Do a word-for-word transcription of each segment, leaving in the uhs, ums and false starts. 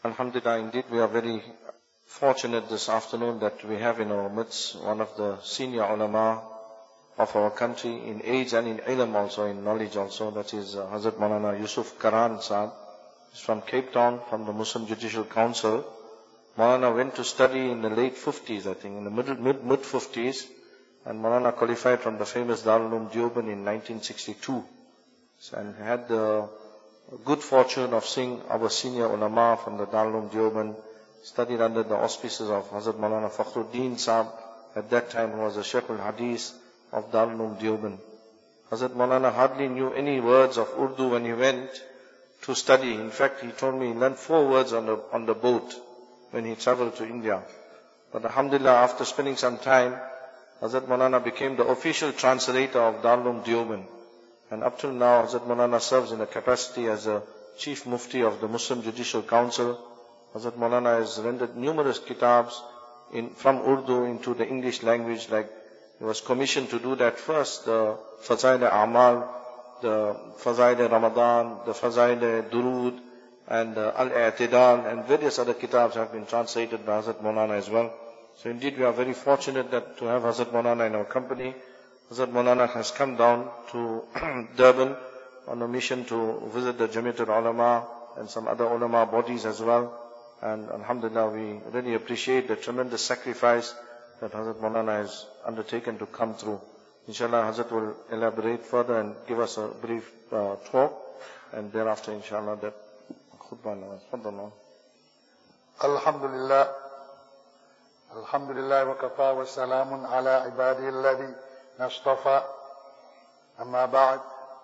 Alhamdulillah, indeed we are very fortunate this afternoon that we have in our midst one of the senior ulama of our country in age and in ilm also, in knowledge also. That is uh, Hazrat Maulana Yusuf Karan Sahab. He's from Cape Town, from the Muslim Judicial Council. Maulana went to study in the late fifties, I think, in the middle, mid, mid fifties. And Maulana qualified from the famous Darul Uloom Deoband in nineteen sixty-two. And had the good fortune of seeing our senior ulama from the Darul Uloom Deoband, studied under the auspices of Hazrat Maulana Fakhruddin Sahab, at that time who was the Shaykh al-Hadith of Darul Uloom Deoband. Hazrat Maulana hardly knew any words of Urdu when he went to study. In fact, he told me he learned four words on the, on the boat when he traveled to India. But alhamdulillah, after spending some time, Hazrat Maulana became the official translator of Darul Uloom Deoband. And up till now, Hazrat Maulana serves in the capacity as a Chief Mufti of the Muslim Judicial Council. Hazrat Maulana has rendered numerous kitabs in, from Urdu into the English language, like he was commissioned to do that first, the Fazail Amal, the Fazail Ramadan, the Fazail Durood, and uh, Al-I'tidal, and various other kitabs have been translated by Hazrat Maulana as well. So indeed we are very fortunate that to have Hazrat Maulana in our company. Hazrat Maulana has come down to Durban on a mission to visit the Jamiatul Ulama and some other ulama bodies as well. And alhamdulillah, we really appreciate the tremendous sacrifice that Hazrat Maulana has undertaken to come through. Inshallah, Hazrat will elaborate further and give us a brief uh, talk. And thereafter, inshallah, that khutbah. Alhamdulillah. Alhamdulillah wa kafa wa salamun ala ibadihi alladhi nastafa. Amma ba'd.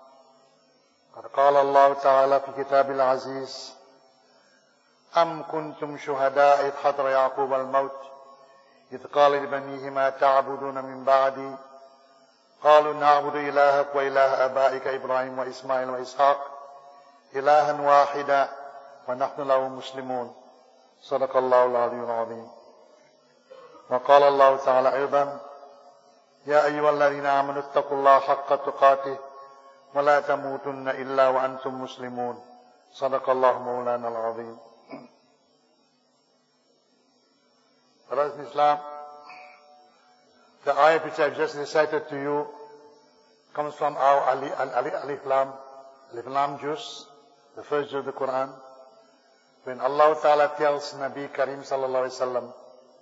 قد قال الله تعالى في كتاب العزيز أم كنتم شهداء إذ حضر يعقوب الموت إذ قال لبنيه ما تعبدون من بعدي قالوا نعبد إلهك وإله آبائك إبراهيم وإسماعيل وإسحاق إلها واحدا ونحن له مسلمون صدق الله العلي العظيم. وقال الله تعالى أيضا يا أيها الذين آمنوا اتقوا الله حق تقاته ولا تموتن إلا وأنتم مسلمون صدق الله مولانا العظيم. Brothers in Islam, the ayat which I have just recited to you comes from our Ali, Ali, Alif Lam, Alif Lam Juz, the first juz of the Quran, when Allah Ta'ala tells Nabi Karim Sallallahu Alaihi Wasallam,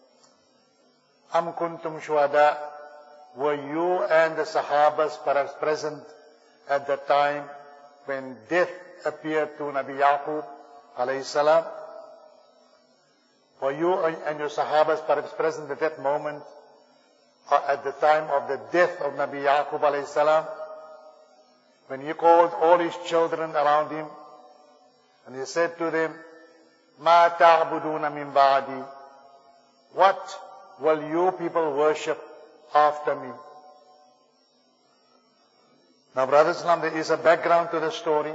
Am kuntum shuhada, were you and the Sahabas perhaps present at the time when death appeared to Nabi Yaqub alayhi salam? Were you and your Sahabas perhaps present at that moment, or at the time of the death of Nabi Yaqub alayhi salam, when he called all his children around him, and he said to them, Ma ta'buduna min ba'di, what will you people worship after me? Now, brothers and sisters, there is a background to the story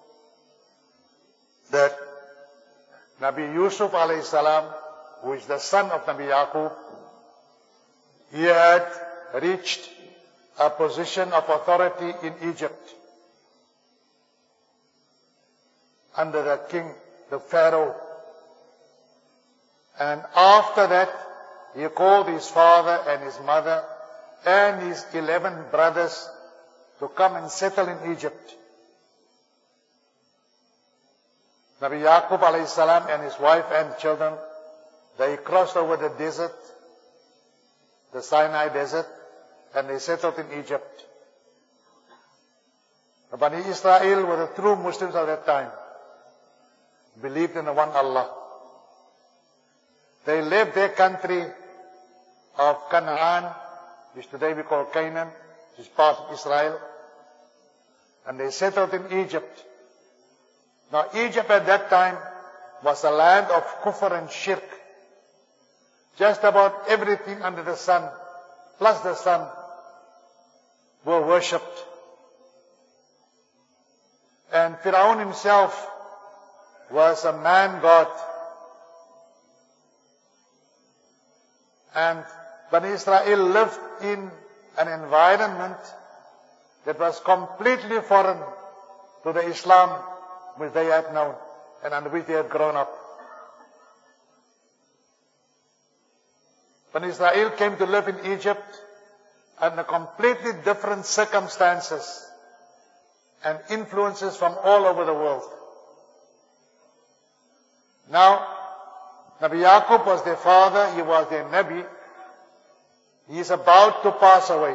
that Nabi Yusuf alayhi salam, who is the son of Nabi Yaqub, he had reached a position of authority in Egypt under the king, the Pharaoh. And after that, he called his father and his mother and his eleven brothers to come and settle in Egypt. Nabi Yaqub alayhi salam and his wife and children, they crossed over the desert, the Sinai desert, and they settled in Egypt. The Bani Israel were the true Muslims of that time, believed in the one Allah. They left their country of Canaan, which today we call Canaan, which is part of Israel, and they settled in Egypt. Now, Egypt at that time was a land of kufr and shirk. Just about everything under the sun, plus the sun, were worshipped. And Fir'aun himself was a man god. And Bani Israel lived in an environment that was completely foreign to the Islam which they had known and under which they had grown up. when Israel came to live in Egypt under completely different circumstances and influences from all over the world. Now, Nabi Yaqub was their father, he was their Nabi. He is about to pass away.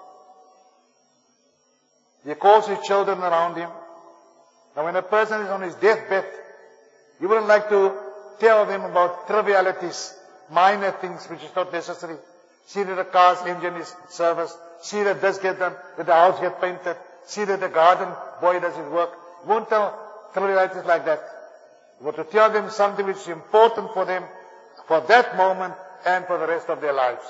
He calls his children around him. Now when a person is on his deathbed, you wouldn't like to tell them about trivialities, minor things which is not necessary. See that the car's engine is serviced. See that this gets done, that the house gets painted. See that the garden boy does his work. You won't tell trivialities like that. You want to tell them something which is important for them, for that moment and for the rest of their lives.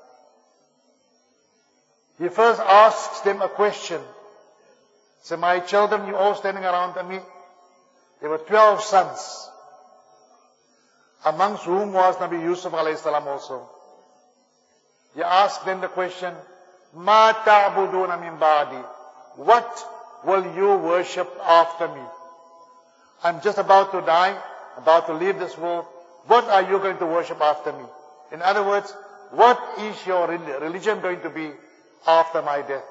He first asks them a question. So my children, you all standing around me. There were twelve sons, amongst whom was Nabi Yusuf alayhi salam also. He asked them the question, Ma ta'buduna min ba'di? What will you worship after me? I'm just about to die, about to leave this world. What are you going to worship after me? In other words, what is your religion going to be after my death?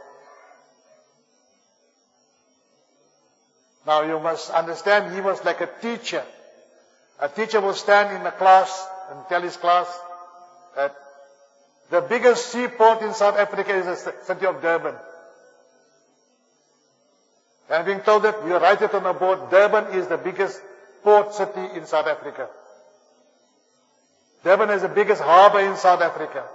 Now you must understand, he was like a teacher. A teacher will stand in the class and tell his class that the biggest seaport in South Africa is the city of Durban. And being told that, you write it on the board, Durban is the biggest port city in South Africa. Durban is the biggest harbor in South Africa.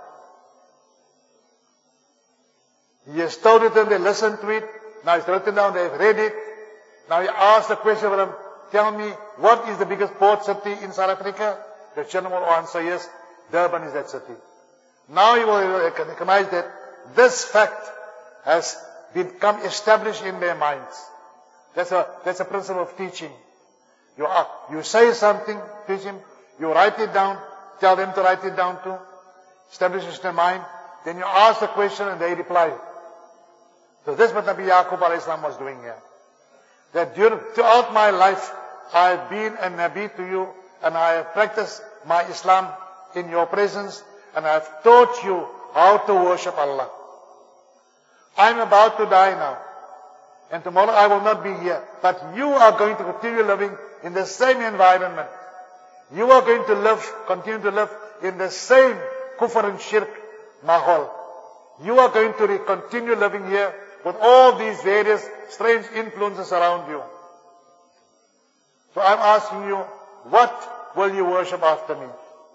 He has told it and they listened to it. Now it's written down, they've read it. Now he asked the question of them, tell me, what is the biggest port city in South Africa? The children will answer, yes, Durban is that city. Now you will recognize that this fact has become established in their minds. That's a, that's a principle of teaching. You are, you say something, teach him, you write it down, tell them to write it down too, establish it in their mind, then you ask the question and they reply. So this is what Nabi Yaqub alayhi salam was doing here. That during, throughout my life, I have been a Nabi to you, and I have practiced my Islam in your presence, and I have taught you how to worship Allah. I am about to die now, and tomorrow I will not be here, but you are going to continue living in the same environment. You are going to live, continue to live in the same kufr and shirk mahal. You are going to continue living here with all these various strange influences around you. So I'm asking you, what will you worship after me?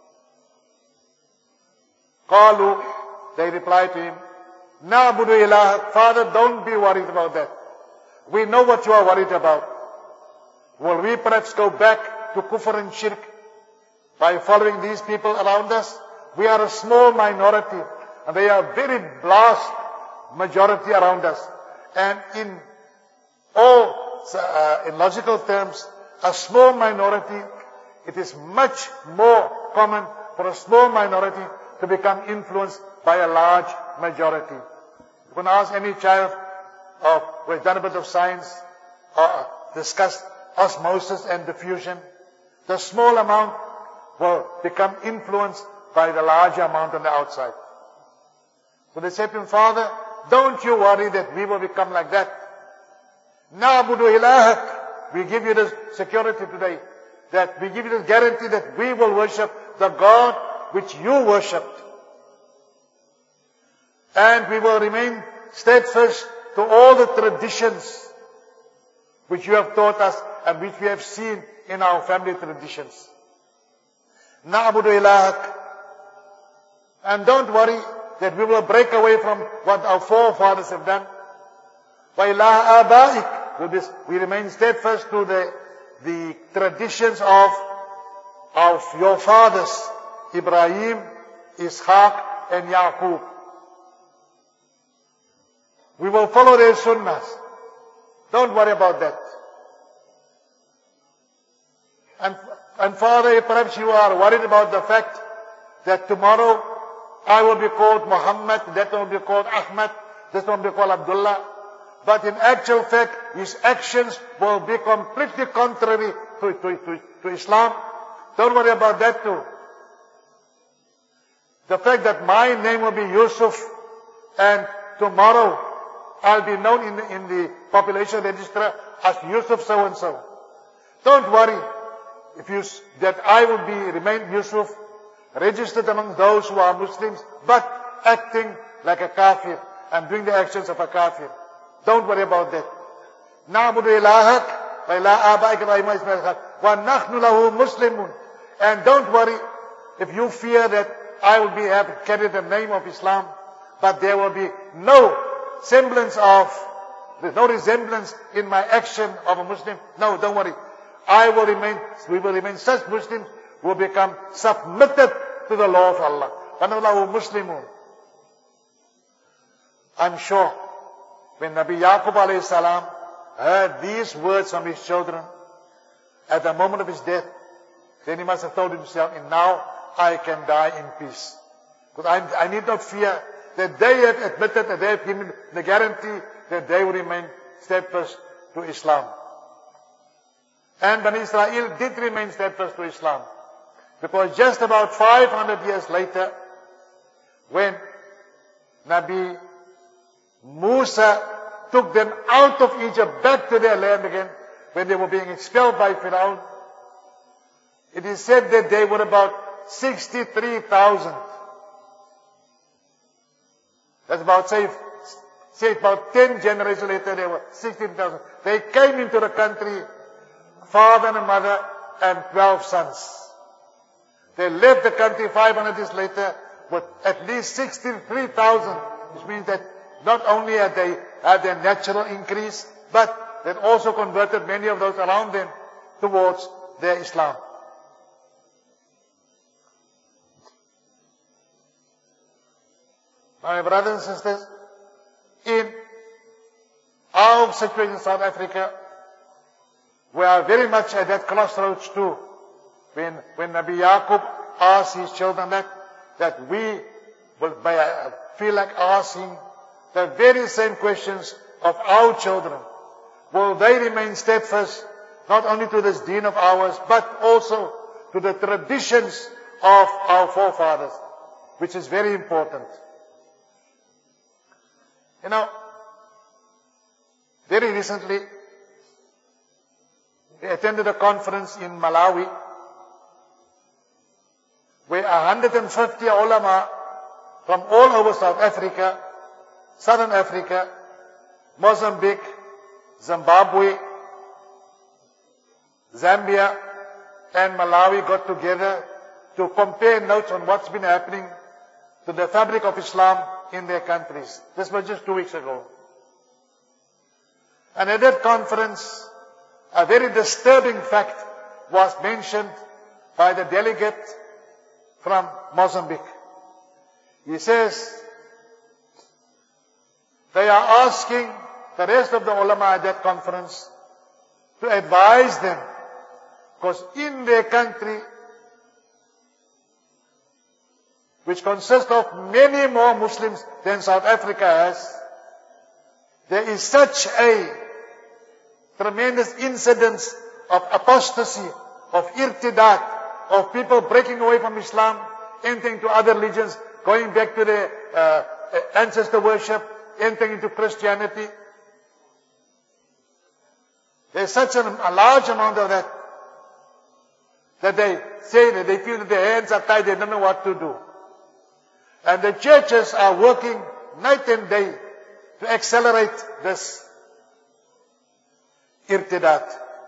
Qalu, they replied to him, Na'budu ilahak. Father, don't be worried about that. We know what you are worried about. Will we perhaps go back to kufr and shirk by following these people around us? We are a small minority, and they are very vast majority around us. And in all, uh, in logical terms, a small minority, it is much more common for a small minority to become influenced by a large majority. You can ask any child of, who has done a bit of science, or discussed osmosis and diffusion. The small amount will become influenced by the larger amount on the outside. So they said to him, Father, don't you worry that we will become like that. Na'budu ilahak. We give you this security today, that we give you this guarantee that we will worship the God which you worshipped. And we will remain steadfast to all the traditions which you have taught us and which we have seen in our family traditions. Na'budu ilahak. And don't worry that we will break away from what our forefathers have done. Wa ilaha abaik. We remain steadfast to the, the traditions of, of your fathers, Ibrahim, Ishaq, and Yaqub. We will follow their sunnahs. Don't worry about that. And, and Father, if perhaps you are worried about the fact that tomorrow I will be called Muhammad, that one will be called Ahmad, this one will be called Abdullah. But in actual fact, his actions will be completely contrary to, to, to, to Islam. Don't worry about that too. The fact that my name will be Yusuf and tomorrow I'll be known in the, in the population register as Yusuf so and so. Don't worry if you, that I will be, remain Yusuf, registered among those who are Muslims, but acting like a kafir and doing the actions of a kafir. Don't worry about that. نَعْبُدُ إِلَهَكَ وَإِلَىٰ آبَائِكَ إِبْرَاهِيمَ وَإِسْمَاعِيلَ وَنَحْنُ لَهُ مُسْلِمُونَ. And don't worry if you fear that I will be have carry the name of Islam, but there will be no semblance of, there's no resemblance in my action of a Muslim. No, don't worry. I will remain, we will remain such Muslims who will become submitted to the law of Allah. وَنَحْنُ لَهُ مُسْلِمُونَ. I'm sure when Nabi Yaqub alayhi salam heard these words from his children at the moment of his death, then he must have told himself, and now I can die in peace. Because I, I need not fear that they have admitted, that they have given the guarantee that they will remain steadfast to Islam. And Bani Israel did remain steadfast to Islam. Because just about five hundred years later, when Nabi Musa took them out of Egypt back to their land again, when they were being expelled by Pharaoh, it is said that they were about sixty-three thousand. That's about, say, say about ten generations later, they were sixteen thousand. They came into the country, father and mother, and twelve sons. They left the country five hundred years later with at least sixty-three thousand, which means that not only had they had their natural increase, but they also converted many of those around them towards their Islam. My brothers and sisters, in our situation in South Africa, we are very much at that crossroads too. When, when Nabi Yaqub asked his children that, that we will feel like asking the very same questions of our children. Will they remain steadfast not only to this deen of ours, but also to the traditions of our forefathers, which is very important. You know, very recently, we attended a conference in Malawi where one hundred fifty ulama from all over South Africa, Southern Africa, Mozambique, Zimbabwe, Zambia, and Malawi got together to compare notes on what's been happening to the fabric of Islam in their countries. This was just two weeks ago. And at that conference, a very disturbing fact was mentioned by the delegate from Mozambique. He says, they are asking the rest of the ulama at that conference to advise them, because in their country, which consists of many more Muslims than South Africa has, there is such a tremendous incidence of apostasy, of irtidat, of people breaking away from Islam, entering to other religions, going back to their uh, ancestor worship, entering into Christianity. There's such an, a large amount of that, that they say that they feel that their hands are tied, they don't know what to do. And the churches are working night and day to accelerate this irtidat.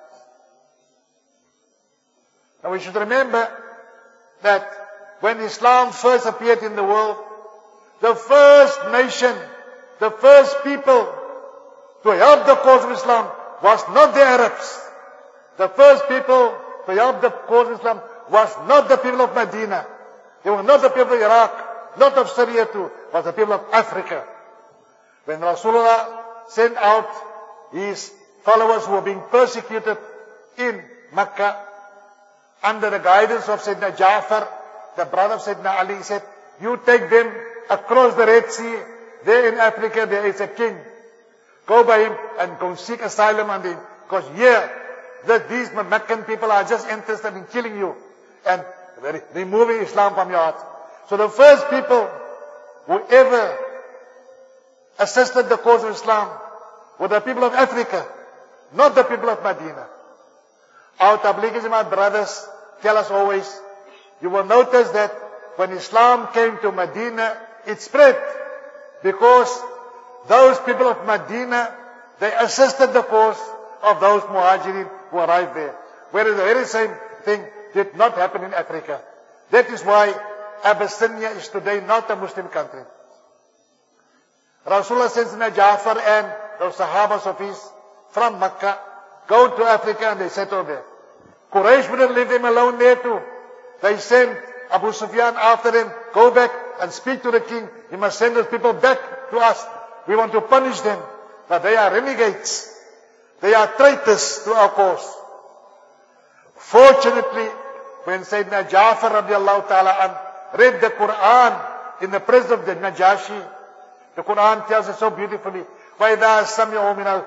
Now we should remember that when Islam first appeared in the world, the first nation, the first people to help the cause of Islam was not the Arabs. The first people to help the cause of Islam was not the people of Medina. They were not the people of Iraq, not of Syria too, but the people of Africa. When Rasulullah sent out his followers who were being persecuted in Mecca, under the guidance of Sayyidina Ja'far, the brother of Sayyidina Ali, he said, you take them across the Red Sea, there in Africa there is a king. Go by him and go seek asylum on him, because here, that these Meccan people are just interested in killing you and removing Islam from your heart. So the first people who ever assisted the cause of Islam were the people of Africa, not the people of Medina. Our Tablighi Jamaat brothers tell us always, you will notice that when Islam came to Medina, it spread because those people of Medina, they assisted the cause of those Muhajirin who arrived there. Whereas the very same thing did not happen in Africa. That is why Abyssinia is today not a Muslim country. Rasulullah sends Ja'far and those Sahabas of his from Makkah, go to Africa and they settle there. Quraysh wouldn't leave them alone there too. They sent Abu Sufyan after them, go back and speak to the king. He must send those people back to us. We want to punish them. But they are renegades. They are traitors to our cause. Fortunately, when Sayyidina Ja'far radiallahu ta'ala an read the Quran in the presence of the Najashi, the Quran tells us so beautifully, وَإِذَا سَمِعُوا مِنَ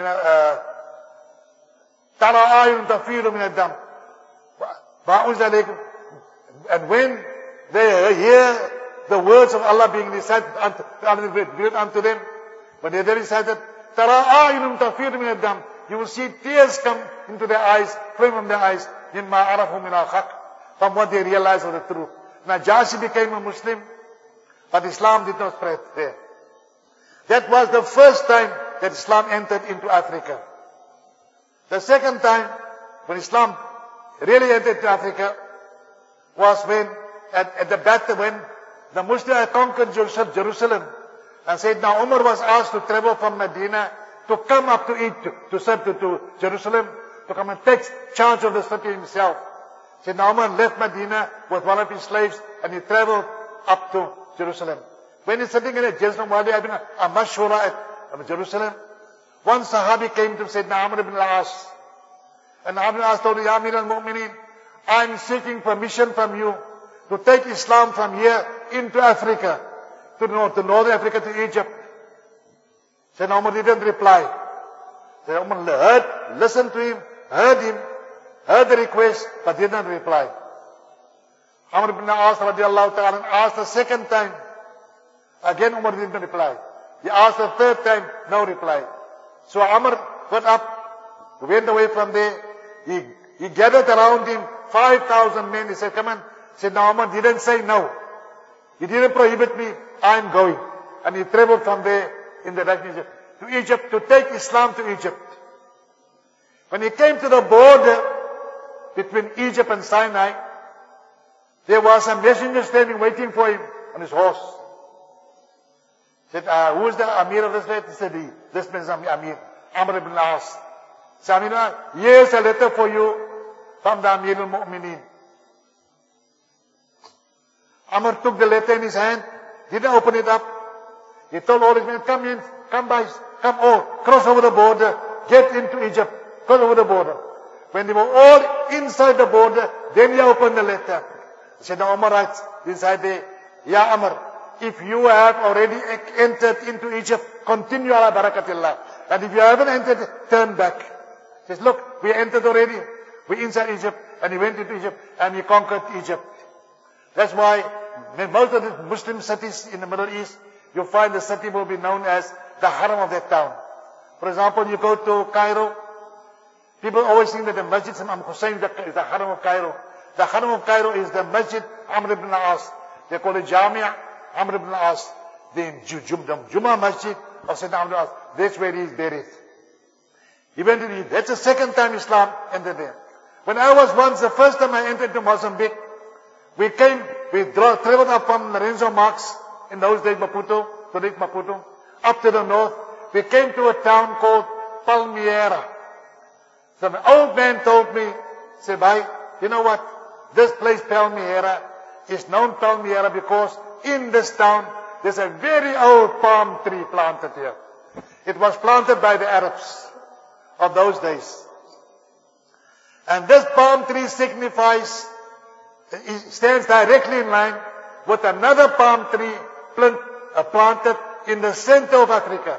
تَرَى آيٌ تَفِيضُ مِنَ الدَّمِ وَأُنزِلَ إِلَيْكُمْ. And when they hear the words of Allah being recited unto, unto them, when they recited, تَرَى آيٌ تَفِيضُ مِنَ الدَّمِ, you will see tears come into their eyes, flowing from their eyes, مِمَّا عَرَفُوا مِنَ الْحَقِّ, from what they realized of the truth. Najashi became a Muslim, but Islam did not spread there. That was the first time that Islam entered into Africa. The second time when Islam really entered into Africa was when, at, at the battle, when the Muslims had conquered Jerusalem, and Sayyidina Umar was asked to travel from Medina to come up to Egypt, to, to, to Jerusalem, to come and take charge of the city himself. Sayyidina Umar left Medina with one of his slaves, and he traveled up to Jerusalem. When he's sitting in a Jerusalem, Wadi having a, a mashura at Jerusalem, one Sahabi came to Sayyidina Amr ibn al-As. And Amr ibn al-As told him, Ya Amir al-Mu'mineen, I'm seeking permission from you to take Islam from here into Africa, to, north, to northern Africa, to Egypt. Sayyidina Umar didn't reply. Sayyidina Umar heard, listened to him, heard him, heard the request, but didn't reply. Amr ibn al-As radiallahu ta'ala asked the second time. Again Umar didn't reply. He asked the third time, no reply. So Amr got up, went away from there. He, he gathered around him five thousand men. He said, come on. Said, no, Umar didn't say no. He didn't prohibit me. I'm going. And he traveled from there in the direction to Egypt to take Islam to Egypt. When he came to the border between Egypt and Sinai, there was a messenger standing waiting for him on his horse. Said, uh, who is the Amir of this place? He said, this man is Amir, Amr ibn al-As. Said, Amir, here's a letter for you from the Amir al-Mu'mineen. Amr took the letter in his hand, didn't open it up. He told all his men, come in, come by, come all, cross over the border, get into Egypt, cross over the border. When they were all inside the border, then he opened the letter. He said, Umar writes inside there, Ya Amr, if you have already entered into Egypt, continue ala barakatillah. And if you haven't entered, turn back. He says, look, we entered already. We inside Egypt, and he went into Egypt, and he conquered Egypt. That's why in most of the Muslim cities in the Middle East, you'll find the city will be known as the Haram of that town. For example, you go to Cairo, people always think that the Masjid Imam Hussein is the Haram of Cairo. The Haram of Cairo is the Masjid Amr ibn al-As. They call it Jamia Amr ibn al-As. The Jummah Masjid of Sayyidina Amr ibn al-As. That's where he is buried. He went to, that's the second time Islam entered there. When I was once, the first time I entered to Mozambique, we came, we traveled up from Lorenzo Marx, in those days Maputo, today Maputo, up to the north. We came to a town called Palmyra. So an old man told me, said, bhai, you know what? This place Palmyra is known Palmyra because in this town there's a very old palm tree planted here. It was planted by the Arabs of those days. And this palm tree signifies, it stands directly in line with another palm tree plant, uh, planted in the center of Africa.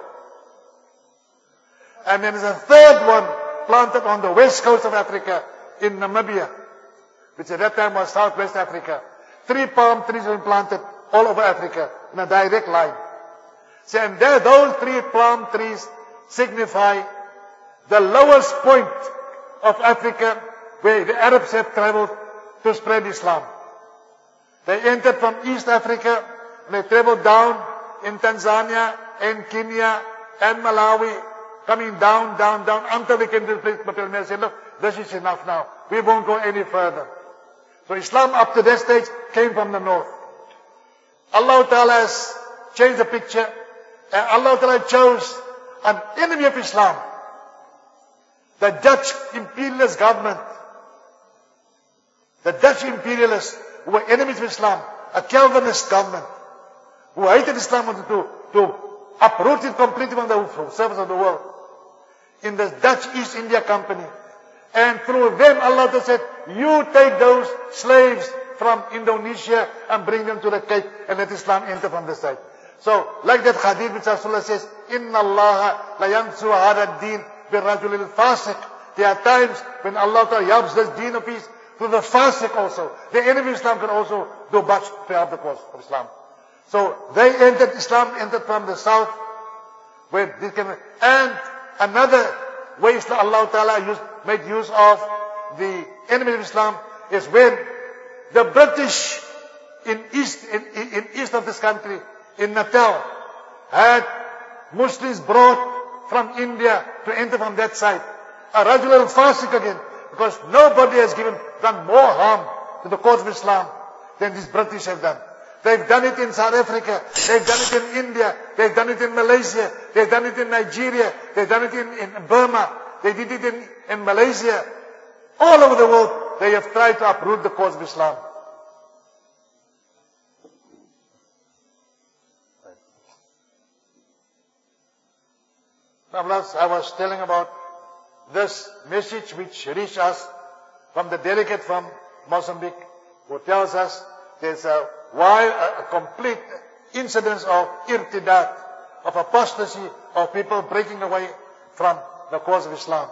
And there is a third one planted on the west coast of Africa in Namibia, which at that time was Southwest Africa. three palm trees have been planted all over Africa in a direct line. See, and there, those three palm trees signify the lowest point of Africa where the Arabs have traveled to spread Islam. They entered from East Africa and they traveled down in Tanzania and Kenya and Malawi, coming down, down, down until they came to the place where they said, look, this is enough now. We won't go any further. So Islam up to that stage came from the north. Allah Ta'ala has changed the picture, and Allah Ta'ala chose an enemy of Islam, the Dutch imperialist government, the Dutch imperialists who were enemies of Islam, a Calvinist government, who hated Islam and to, to uproot it completely from the surface of the world, in the Dutch East India Company. And through them, Allah Ta'ala said, you take those slaves from Indonesia and bring them to the Cape and let Islam enter from the side. So, like that hadith which Rasulullah says, Inna Allah la yansuru hada din bi rajulil fasiq. There are times when Allah Ta'ala helps this deen of peace through the fasiq also. The enemy of Islam can also do much to help the cause of Islam. So, they entered, Islam entered from the south, where this can, and another way Allah Ta'ala used, made use of the enemy of Islam is when the British in east, in, in east of this country, in Natal, had Muslims brought from India to enter from that side. A Rajul al-Fasiq again, because nobody has given, done more harm to the cause of Islam than these British have done. They've done it in South Africa, they've done it in India, they've done it in Malaysia, they've done it in Nigeria, they've done it in, in Burma, they did it in, in Malaysia. All over the world, they have tried to uproot the cause of Islam. I was telling about this message which reached us from the delegate from Mozambique, who tells us there's a why a complete incidence of irtidat, of apostasy, of people breaking away from the cause of Islam.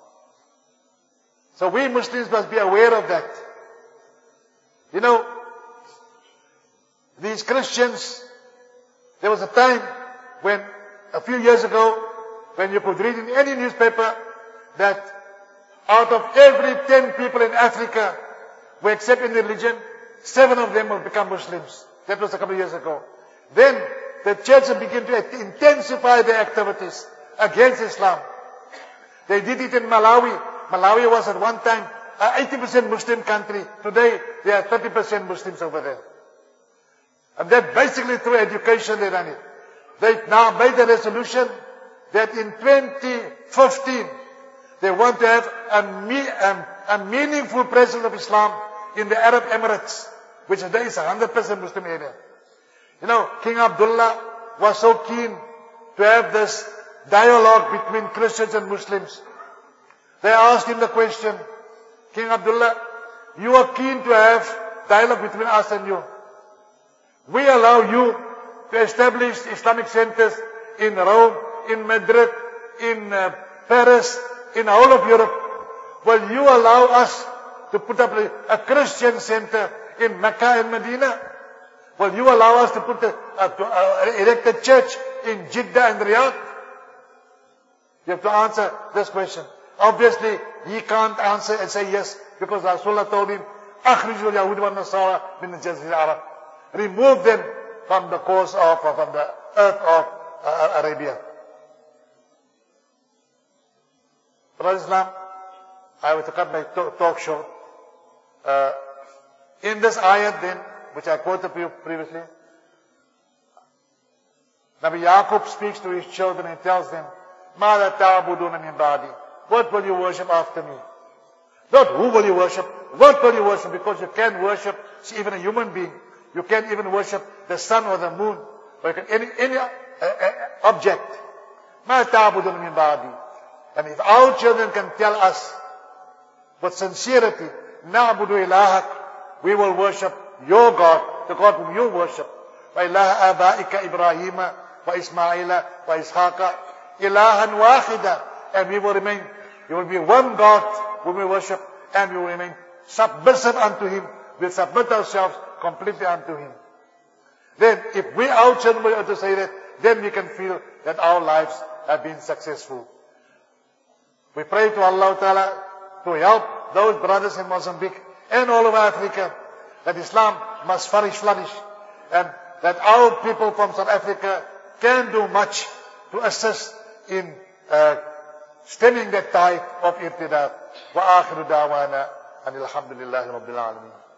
So we Muslims must be aware of that. You know, these Christians, there was a time when, a few years ago, when you could read in any newspaper that out of every ten people in Africa who accept any religion, seven of them will become Muslims. That was a couple of years ago. Then the church began to intensify their activities against Islam. They did it in Malawi. Malawi was at one time an eighty percent Muslim country. Today there are thirty percent Muslims over there. And that basically through education they done it. They now made the resolution that in twenty fifteen they want to have a, me, a, a meaningful presence of Islam in the Arab Emirates, which today is a hundred percent Muslim area. You know, King Abdullah was so keen to have this dialogue between Christians and Muslims. They asked him the question, King Abdullah, you are keen to have dialogue between us and you. We allow you to establish Islamic centers in Rome, in Madrid, in uh, Paris, in the whole of Europe. Will you allow us to put up a, a Christian center in Mecca and Medina? Will you allow us to put a, a, to, uh, erect a church in Jeddah and Riyadh? You have to answer this question. Obviously, he can't answer and say yes, because Rasulullah told him, أخرجوا اليهود والنصارى من الجزيرة العرب. Remove them from the course of, from the earth of uh, Arabia. Brother Islam, I will cut my talk short. Uh, in this ayat then, which I quoted to you previously, Nabi Yaqub speaks to his children and tells them, ماذا تعبدون من بعدي? What will you worship after me? Not who will you worship, what will you worship? Because you can't worship even a human being. You can't even worship the sun or the moon, or you can, any, any uh, uh, object. ماذا تعبدون من بعدي? And if our children can tell us with sincerity, نعبد إلهك, we will worship your God, the God whom you worship. وإله آبائك إبراهيم وإسماعيل وإسحاق إلها واحدا. And we will remain, we will be one God whom we worship, and we will remain submissive unto Him. We'll submit ourselves completely unto Him. Then, if we ourselves were to say that, then we can feel that our lives have been successful. We pray to Allah Ta'ala to help those brothers in Mozambique and all over Africa, that Islam must flourish, flourish, and that our people from South Africa can do much to assist in uh, stemming that tide of irtidad. Wa akhiru da'wana anil hamdulillahi rabbil alamin.